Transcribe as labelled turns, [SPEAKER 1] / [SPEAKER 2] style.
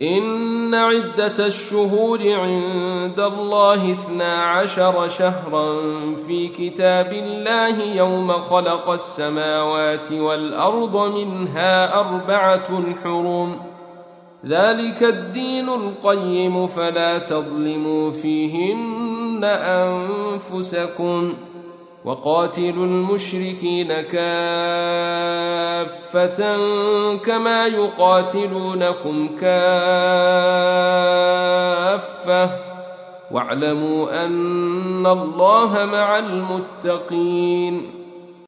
[SPEAKER 1] إن عدة الشهور عند الله 12 شهرا في كتاب الله يوم خلق السماوات والأرض منها 4 حرم ذلك الدين القيم فلا تظلموا فيهن أنفسكم وقاتلوا المشركين كافة كما يقاتلونكم كافة واعلموا أن الله مع المتقين